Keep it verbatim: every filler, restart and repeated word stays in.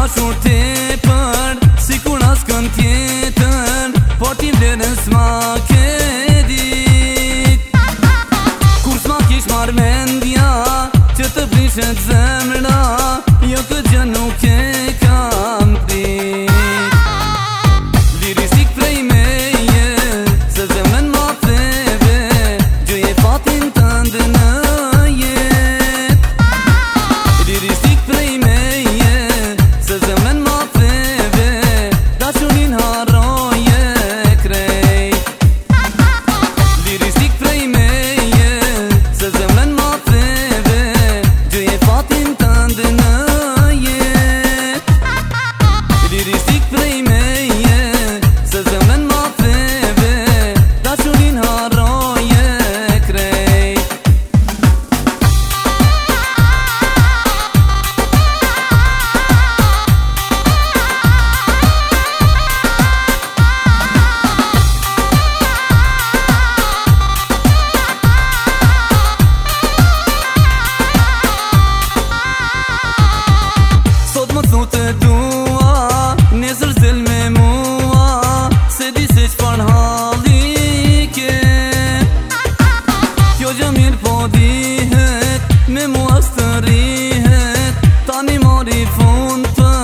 dashur tepër, si kur as kënd tjetër, por ti vlerën s'ma ke dit. Kur s'ma kish mar mendja, që të prishet zemra, jo këtë gjë nuk e kam prit. Liristik prej meje, se zemrën ma theve, gjëje fatin tëndë në jet. Liristik prej meje, se zemrën ma theve, dashurin harroje krejt. Liristik prej meje, se zemrën ma theve, gjëje fatin tëndë në jet. Liristik prej meje, se zemrën ma theve, dashurin harroje krejt. Sot më thu të dua, nesër zil me mua, se di se qfar halli ke. Kjo gjë mirë po dihet, me mua së të rihet, tani mori fund të